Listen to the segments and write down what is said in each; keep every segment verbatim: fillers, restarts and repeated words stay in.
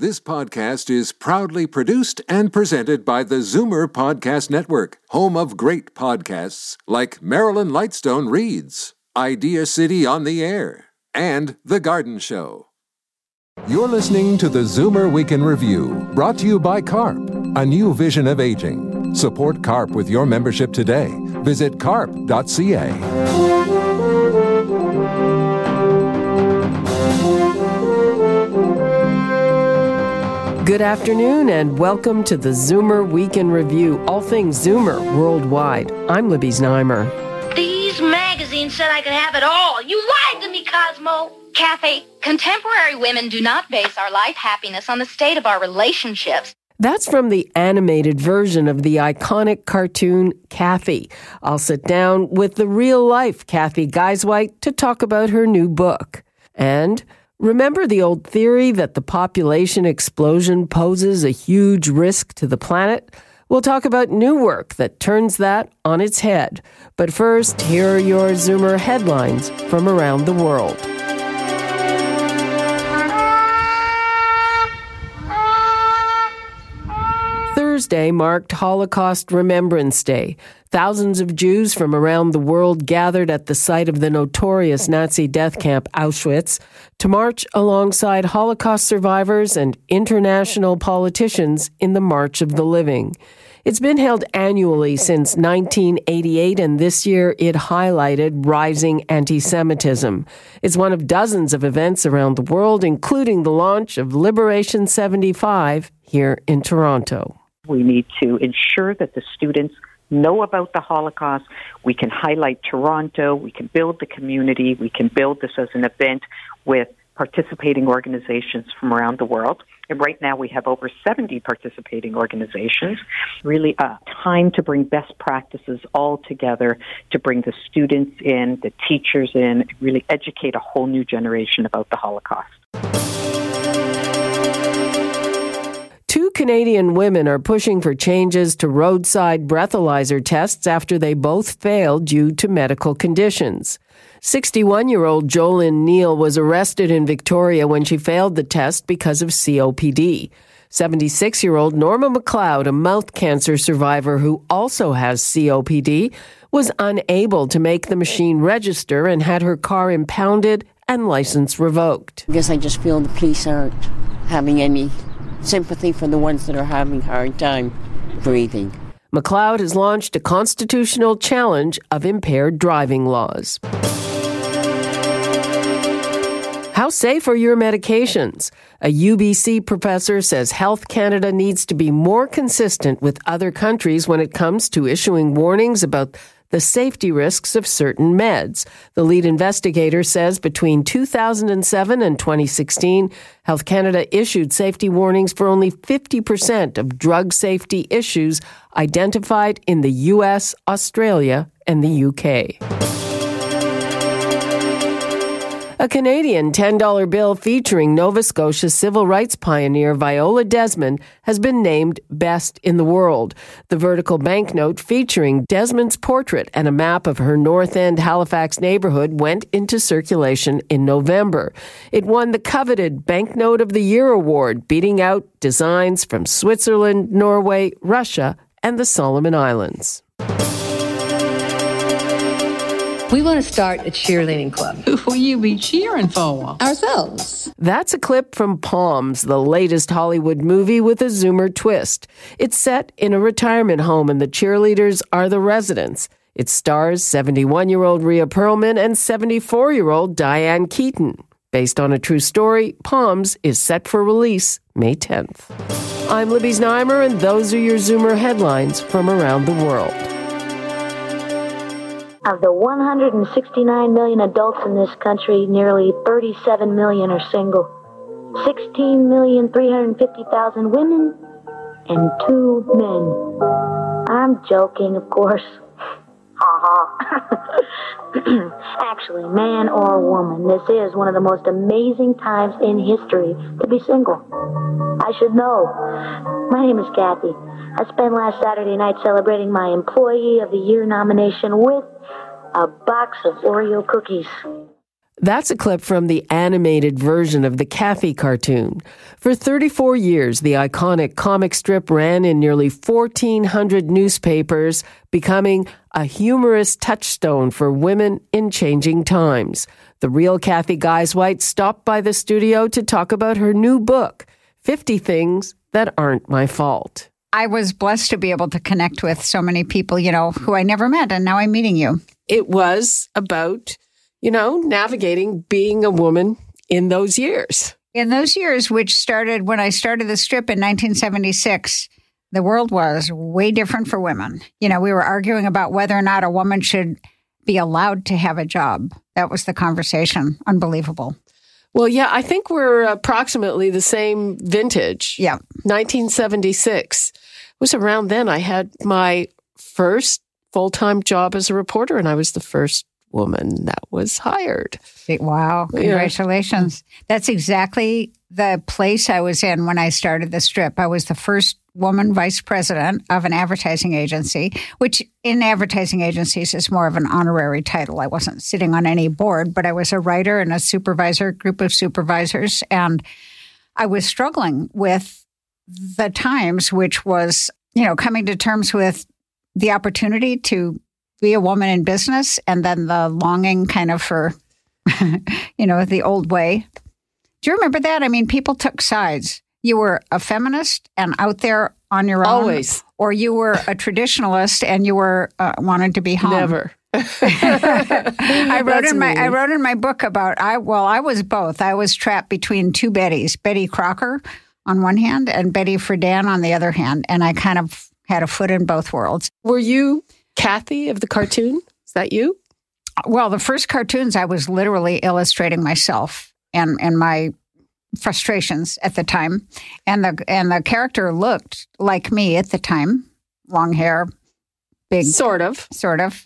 This podcast is proudly produced and presented by the Zoomer Podcast Network, home of great podcasts like Marilyn Lightstone Reads, Idea City on the Air, and The Garden Show. You're listening to the Zoomer Week in Review, brought to you by CARP, a new vision of aging. Support CARP with your membership today. Visit carp dot c a. Good afternoon and welcome to the Zoomer Week in Review, all things Zoomer worldwide. I'm Libby Znaimer. These magazines said I could have it all. You lied to me, Cosmo. Kathy, contemporary women do not base our life happiness on the state of our relationships. That's from the animated version of the iconic cartoon Kathy. I'll sit down with the real-life Kathy Geisweit to talk about her new book. And remember the old theory that the population explosion poses a huge risk to the planet? We'll talk about new work that turns that on its head. But first, here are your Zoomer headlines from around the world. Thursday marked Holocaust Remembrance Day. Thousands of Jews from around the world gathered at the site of the notorious Nazi death camp Auschwitz to march alongside Holocaust survivors and international politicians in the March of the Living. It's been held annually since nineteen eighty-eight, and this year it highlighted rising anti-Semitism. It's one of dozens of events around the world, including the launch of Liberation seventy-five here in Toronto. We need to ensure that the students know about the Holocaust. We can highlight Toronto. We can build the community. We can build this as an event with participating organizations from around the world. And right now we have over seventy participating organizations. Really a time to bring best practices all together, to bring the students in, the teachers in, really educate a whole new generation about the Holocaust. Two Canadian women are pushing for changes to roadside breathalyzer tests after they both failed due to medical conditions. sixty-one-year-old Jolyn Neal was arrested in Victoria when she failed the test because of C O P D. seventy-six-year-old Norma McLeod, a mouth cancer survivor who also has C O P D, was unable to make the machine register and had her car impounded and license revoked. I guess I just feel the police aren't having any sympathy for the ones that are having a hard time breathing. McLeod has launched a constitutional challenge of impaired driving laws. How safe are your medications? A U B C professor says Health Canada needs to be more consistent with other countries when it comes to issuing warnings about the safety risks of certain meds. The lead investigator says between two thousand seven and twenty sixteen, Health Canada issued safety warnings for only fifty percent of drug safety issues identified in the U S, Australia, and the U K. A Canadian ten dollar bill featuring Nova Scotia civil rights pioneer Viola Desmond has been named Best in the World. The vertical banknote featuring Desmond's portrait and a map of her North End Halifax neighborhood went into circulation in November. It won the coveted Banknote of the Year award, beating out designs from Switzerland, Norway, Russia, and the Solomon Islands. We want to start a cheerleading club. Who will you be cheering for? Ourselves. That's a clip from Palms, the latest Hollywood movie with a Zoomer twist. It's set in a retirement home and the cheerleaders are the residents. It stars seventy-one-year-old Rhea Perlman and seventy-four-year-old Diane Keaton. Based on a true story, Palms is set for release May tenth. I'm Libby Znaimer, and those are your Zoomer headlines from around the world. Of the one hundred sixty-nine million adults in this country, nearly thirty-seven million are single. sixteen million three hundred fifty thousand women and two men. I'm joking, of course. Ha ha. Actually, man or woman, this is one of the most amazing times in history to be single. I should know. My name is Kathy. I spent last Saturday night celebrating my Employee of the Year nomination with a box of Oreo cookies. That's a clip from the animated version of the Kathy cartoon. For thirty-four years, the iconic comic strip ran in nearly fourteen hundred newspapers, becoming a humorous touchstone for women in changing times. The real Kathy Guisewite stopped by the studio to talk about her new book, fifty Things That Aren't My Fault. I was blessed to be able to connect with so many people, you know, who I never met, and now I'm meeting you. It was about, you know, navigating being a woman in those years. In those years, which started when I started the strip in nineteen seventy-six, the world was way different for women. You know, we were arguing about whether or not a woman should be allowed to have a job. That was the conversation. Unbelievable. Well, yeah, I think we're approximately the same vintage. Yeah. nineteen seventy-six. It was around then I had my first full-time job as a reporter, and I was the first woman that was hired. Wow. Congratulations. Yeah. That's exactly the place I was in when I started the strip. I was the first woman vice president of an advertising agency, which in advertising agencies is more of an honorary title. I wasn't sitting on any board, but I was a writer and a supervisor, group of supervisors. And I was struggling with the times, which was, you know, coming to terms with the opportunity to be a woman in business, and then the longing kind of for, you know, the old way. Do you remember that? I mean, people took sides. You were a feminist and out there on your own. Always. Or you were a traditionalist and you were uh, wanted to be home. Never. I wrote That's in my me. I wrote in my book about I well, I was both. I was trapped between two Bettys, Betty Crocker on one hand and Betty Friedan on the other hand, and I kind of had a foot in both worlds. Were you Kathy of the cartoon? Is that you? Well, the first cartoons, I was literally illustrating myself and, and my frustrations at the time. And the and the character looked like me at the time. Long hair, big. Sort of. Sort of.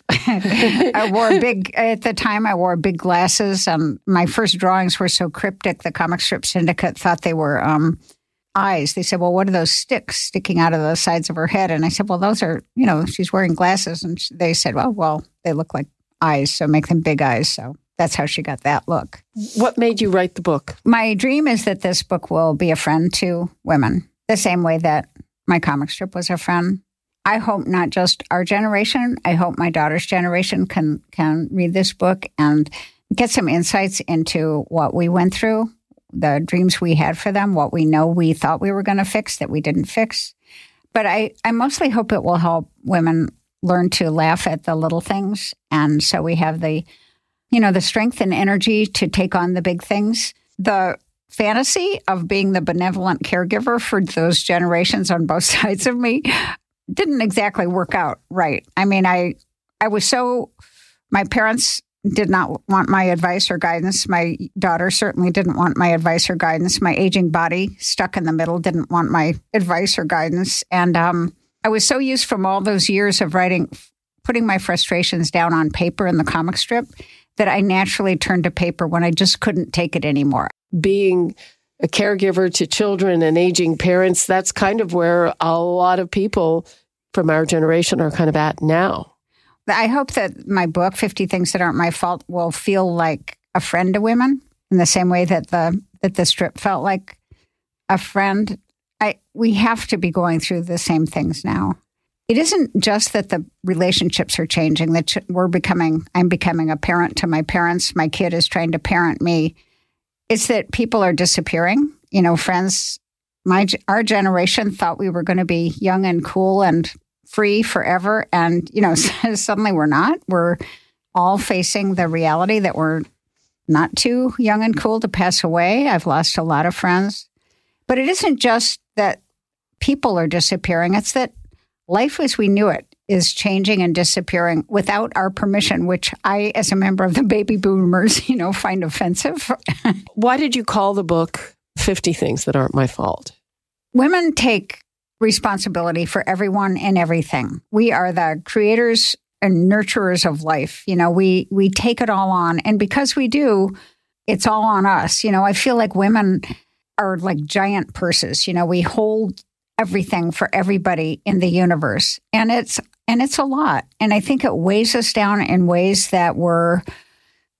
I wore big, at the time, I wore big glasses. Um, my first drawings were so cryptic, the Comic Strip Syndicate thought they were um, eyes. They said, well, what are those sticks sticking out of the sides of her head? And I said, well, those are, you know, she's wearing glasses. And they said, well, well, they look like eyes, so make them big eyes. So that's how she got that look. What made you write the book? My dream is that this book will be a friend to women, the same way that my comic strip was a friend. I hope not just our generation. I hope my daughter's generation can can read this book and get some insights into what we went through, the dreams we had for them, what we know we thought we were going to fix that we didn't fix. But I, I mostly hope it will help women learn to laugh at the little things. And so we have the, you know, the strength and energy to take on the big things. The fantasy of being the benevolent caregiver for those generations on both sides of me didn't exactly work out right. I mean, I I was so, my parents did not want my advice or guidance. My daughter certainly didn't want my advice or guidance. My aging body, stuck in the middle, didn't want my advice or guidance. And um, I was so used from all those years of writing, putting my frustrations down on paper in the comic strip, that I naturally turned to paper when I just couldn't take it anymore. Being a caregiver to children and aging parents, that's kind of where a lot of people from our generation are kind of at now. I hope that my book, fifty Things That Aren't My Fault, will feel like a friend to women in the same way that the that the strip felt like a friend. I we have to be going through the same things now. It isn't just that the relationships are changing, that we're becoming, I'm becoming a parent to my parents. My kid is trying to parent me. It's that people are disappearing. You know, friends, my our generation thought we were going to be young and cool and free forever. And, you know, suddenly we're not. We're all facing the reality that we're not too young and cool to pass away. I've lost a lot of friends. But it isn't just that people are disappearing. It's that life as we knew it is changing and disappearing without our permission, which I, as a member of the baby boomers, you know, find offensive. Why did you call the book fifty Things That Aren't My Fault? Women take responsibility for everyone and everything. We are the creators and nurturers of life. You know, we we take it all on. And because we do, it's all on us. You know, I feel like women are like giant purses. You know, we hold everything for everybody in the universe. And it's and it's a lot. And I think it weighs us down in ways that we're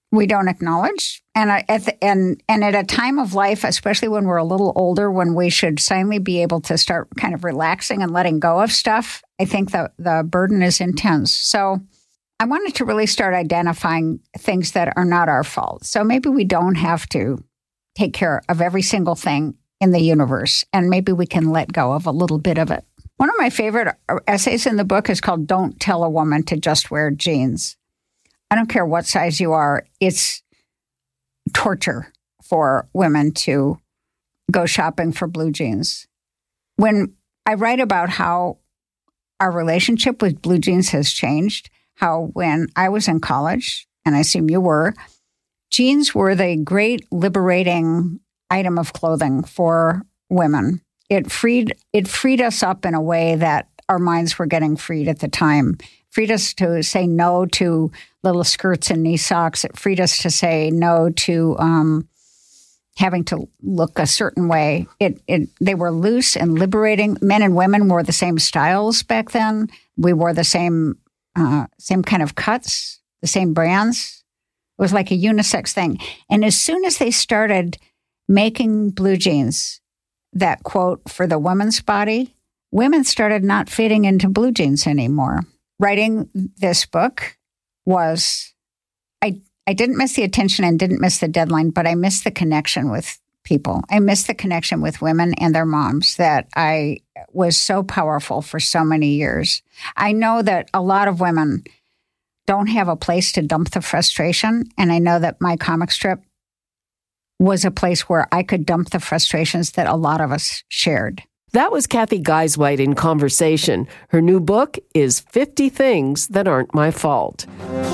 we don't acknowledge. And at the, and and at a time of life, especially when we're a little older, when we should finally be able to start kind of relaxing and letting go of stuff, I think the, the burden is intense. So I wanted to really start identifying things that are not our fault. So maybe we don't have to take care of every single thing in the universe, and maybe we can let go of a little bit of it. One of my favorite essays in the book is called Don't Tell a Woman to Just Wear Jeans. I don't care what size you are. It's torture for women to go shopping for blue jeans. When I write about how our relationship with blue jeans has changed, how when I was in college, and I assume you were, jeans were the great liberating item of clothing for women. It freed it freed us up in a way that our minds were getting freed at the time. Freed us to say no to little skirts and knee socks. It freed us to say no to um, having to look a certain way. It, it they were loose and liberating. Men and women wore the same styles back then. We wore the same uh, same kind of cuts, the same brands. It was like a unisex thing. And as soon as they started making blue jeans that, quote, for the woman's body, women started not fitting into blue jeans anymore. Writing this book was, I I didn't miss the attention and didn't miss the deadline, but I missed the connection with people. I missed the connection with women and their moms that I was so powerful for so many years. I know that a lot of women don't have a place to dump the frustration, and I know that my comic strip was a place where I could dump the frustrations that a lot of us shared. That was Kathy Geisweit in conversation. Her new book is fifty Things That Aren't My Fault.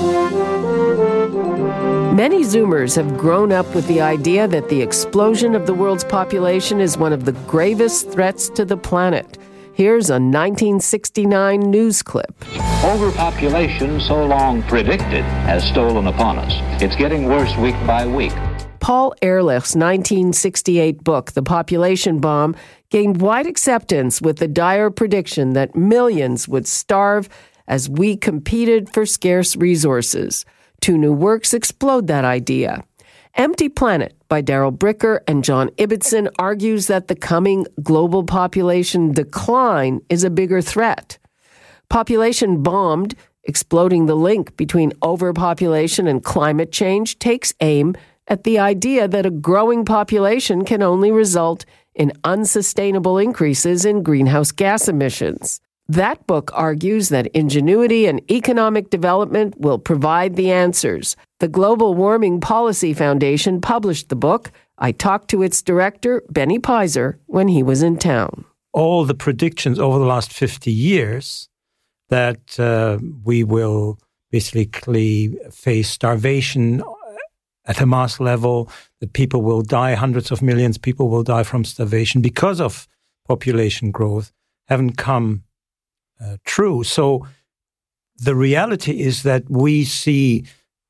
Many Zoomers have grown up with the idea that the explosion of the world's population is one of the gravest threats to the planet. Here's a nineteen sixty-nine news clip. Overpopulation, so long predicted, has stolen upon us. It's getting worse week by week. Paul Ehrlich's nineteen sixty-eight book, The Population Bomb, gained wide acceptance with the dire prediction that millions would starve as we competed for scarce resources. Two new works explode that idea. Empty Planet by Darrell Bricker and John Ibbotson argues that the coming global population decline is a bigger threat. Population Bombed, exploding the link between overpopulation and climate change, takes aim at the idea that a growing population can only result in unsustainable increases in greenhouse gas emissions. That book argues that ingenuity and economic development will provide the answers. The Global Warming Policy Foundation published the book. I talked to its director, Benny Pizer, when he was in town. All the predictions over the last fifty years that uh, we will basically face starvation at a mass level, that people will die, hundreds of millions of people will die from starvation because of population growth, haven't come uh, true. So the reality is that we see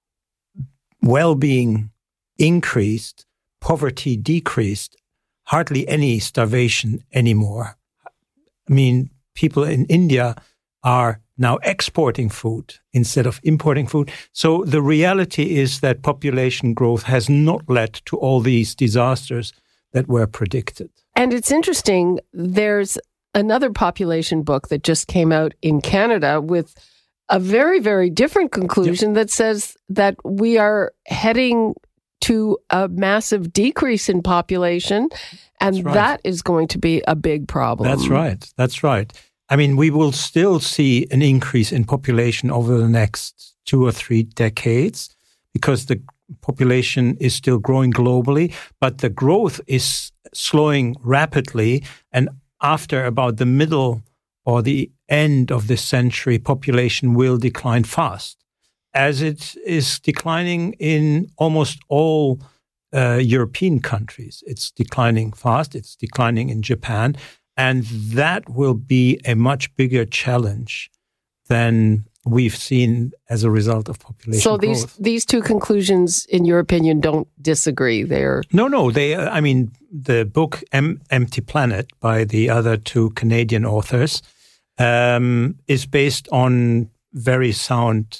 well-being increased, poverty decreased, hardly any starvation anymore. I mean, people in India are now exporting food instead of importing food. So the reality is that population growth has not led to all these disasters that were predicted. And it's interesting, there's another population book that just came out in Canada with a very, very different conclusion yep. that says that we are heading to a massive decrease in population, and right. that is going to be a big problem. That's right. That's right. I mean, we will still see an increase in population over the next two or three decades because the population is still growing globally, but the growth is slowing rapidly. And after about the middle or the end of this century, population will decline fast, as it is declining in almost all uh, European countries. It's declining fast. It's declining in Japan. And that will be a much bigger challenge than we've seen as a result of population so growth. So these these two conclusions, in your opinion, don't disagree. They're no, no. They. I mean, the book em- "Empty Planet" by the other two Canadian authors um, is based on very sound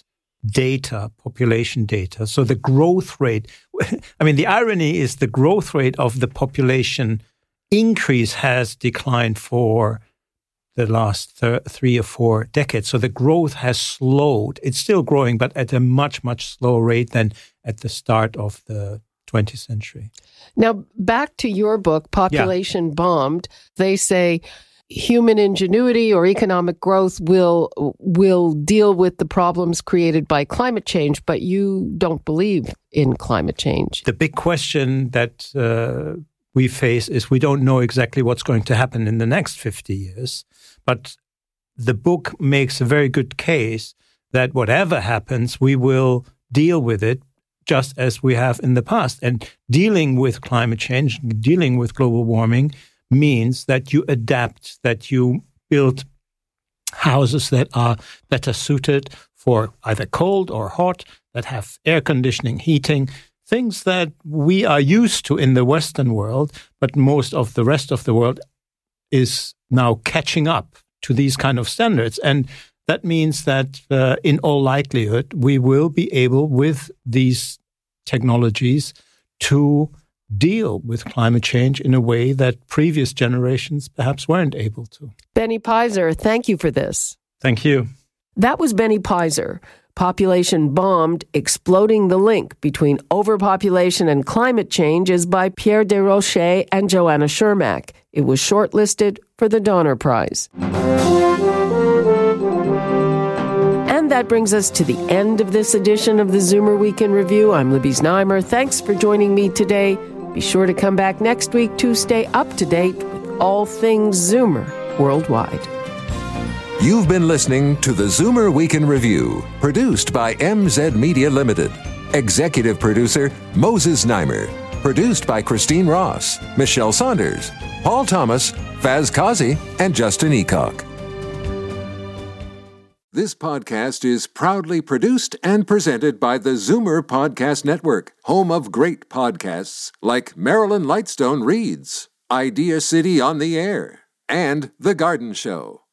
data, population data. So the growth rate, I mean, the irony is the growth rate of the population increase has declined for the last th- three or four decades. So the growth has slowed. It's still growing, but at a much, much slower rate than at the start of the twentieth century. Now, back to your book, Population yeah. Bombed, they say human ingenuity or economic growth will will deal with the problems created by climate change, but you don't believe in climate change. The big question that uh, we face is we don't know exactly what's going to happen in the next fifty years, but the book makes a very good case that whatever happens, we will deal with it just as we have in the past. And dealing with climate change, dealing with global warming means that you adapt, that you build houses that are better suited for either cold or hot, that have air conditioning, heating, things that we are used to in the Western world, but most of the rest of the world is now catching up to these kind of standards. And that means that uh, in all likelihood, we will be able with these technologies to deal with climate change in a way that previous generations perhaps weren't able to. Benny Peiser, thank you for this. Thank you. That was Benny Peiser. Population Bombed, Exploding the Link Between Overpopulation and Climate Change is by Pierre Desrochers and Joanna Shermack. It was shortlisted for the Donner Prize. And that brings us to the end of this edition of the Zoomer Week in Review. I'm Libby Znaimer. Thanks for joining me today. Be sure to come back next week to stay up to date with all things Zoomer worldwide. You've been listening to the Zoomer Week in Review, produced by M Z Media Limited. Executive producer, Moses Znaimer. Produced by Christine Ross, Michelle Saunders, Paul Thomas, Faz Kazi, and Justin Eacock. This podcast is proudly produced and presented by the Zoomer Podcast Network, home of great podcasts like Marilyn Lightstone Reads, Idea City on the Air, and The Garden Show.